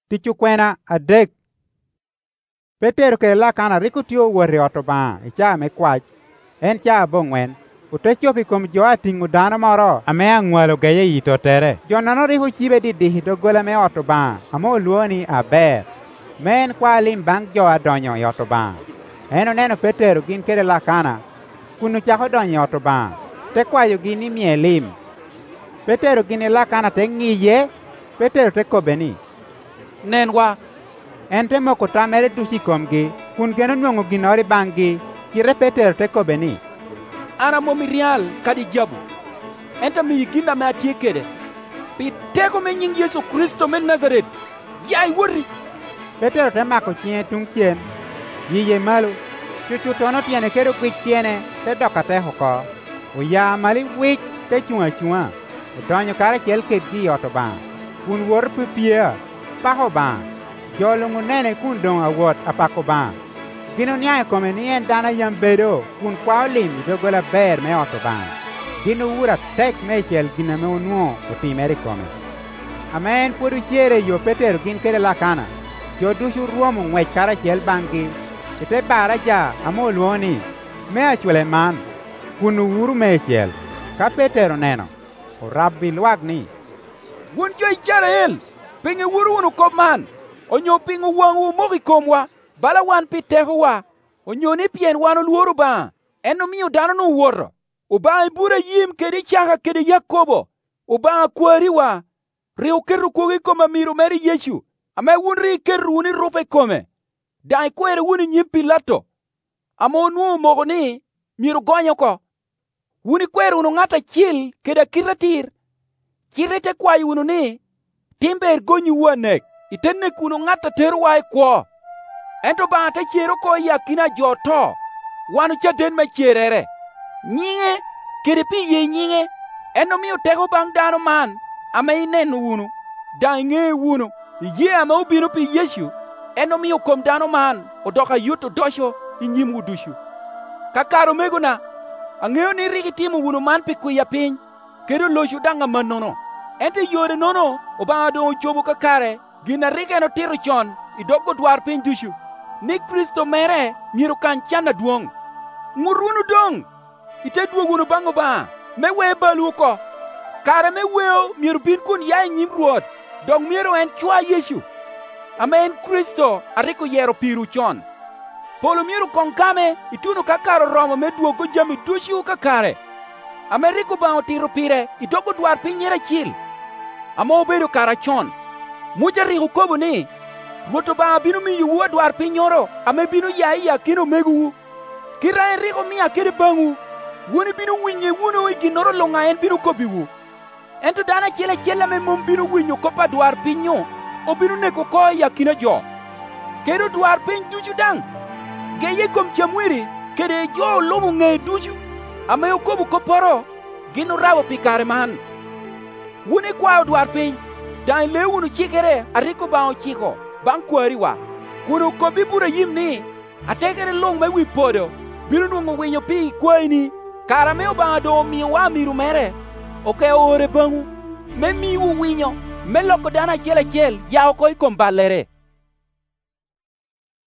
Tichu kwena adek. Petero ke lakana rikutio wori otoba icha me kwach. En cha bongwen. Utechopi kom joa tingu dano moro ame angwalo geye yito tere. Jonano rihu chibe di dogola me otoba amo luoni aber. Men kwa lim bang joa donyo yotoba. Eno neno Petero gin kere lakana. Kunu chako donyo yotoba. Te kwayo gini mie lim. Petero gini lakana te ngiye. Petero te kobeni. Nenwa. Ente moko tamere dushi komgi. Kun geno nyongo ginori bangi. Kire Petero te kobeni. Ana momirial kadi jabu. Enta mi yiginda me atie kede. Piteko me nying Yesu Kristo men Nazaret. Yai wori. Petero te mako chien tung chien. Yiye malu. Chuchu tono tiene kero kwik tiene. Te doka te hoko. Uya mali wik te chua. Utonyo kare kiel kedi otoba. Kun wor pipia. Paho ba. Jolungu nene kun dong awot apako ba. Gino niya kome niyen dana yambedo kun kwao lim dogola ber me otoba. Gino ura tek mechel gina me unuo utimeri kome. Amen puru chere yo Petero gin kere lakana. Yo dushu ruomu ngwech kara chel bangi. Ite bara ja amo luoni. Me achule man. Kun uru mechel. Ka Petero neno. O rabbi luag ni. Wun joy Israel. Pingi wuru unu koman. Onyo pingu wangu mogi komwa. Bala wan pitehu wa. Onyo ni pien wano luoru ba. Eno miyo dano no woro. Uba ibura yim kedi chaka kedi Yakobo. Uba kwari wa. Rio keru kogi koma miro meri Yeshu. Ame wunri keru uni rupe kome. Dai kwere wuni nyim Pilato. Amo nuo mogo ni miro gonyo ko. Wuni kwere unu ngata chil keda kiratir. Kirete kwa unu ni. Timber gonyu wanek. Itenne kuno ngata teruwa kwa. Ento ba ta chero ko yakina joto. Wanu chaden me cherere. Nyinge kiripi ye nyinge. Eno miyo teko bang dano man. Ame inen wunu. Dange wunu. Ye ame ubinu pi Yeshu. Eno miyo kom dano man. Odoka yuto dosho inyim udushu. Kakaro meguna. Angeo ni rigi timu wunu man pi kuya piny. Kedo loshu danga manono. Ente yore nono. Oba do chobo kakare. Gina rigi no tiro chon. Idogo dwar piny dushu. Ni Kristo mere miru kanchana duong. Ngurunu dong. Ite duogunu bango ba. Mewe balu ko. Kare meweo miru bin kun yai nyim ruot. Dong miru en chua Yeshu. Amen Kristo ariko yero piru chon. Polo miru konkame itunu kakaro romo me duogo jami dushu kakare. Ameriko ba otiro pire idogo dwar pinyere chil. Amo obedo kara chon. Muja rihu kobo ni. Woto ba binu mi yuwa dwar pinyoro. Ame binu yai yakino megu. Kira en riho mi akere bangu. Wuni binu winye wuno iginoro longa en binu kobiwu. Ento dana chele me mum binu winyo kopa dwar pinyo. O binu neko ko yakina jo. Kedo dwar piny duju dang. Geye kom chamwiri. Kede jo lomu nge duju. Ame yokobu koporo. Gino rabo pikare man. Wuni kwao dwar piny. Dan le wunu chikere ariko bao chiko. Bang kwari wa. Kuno kobi bura yim ni. Atekere long me wipodo. Binu nungo winyo pi kwai ni. Karameo ba do mi wa miru mere. Oke ore bangu. Me mi wu winyo. Me loko dana chele yao koi kombalere.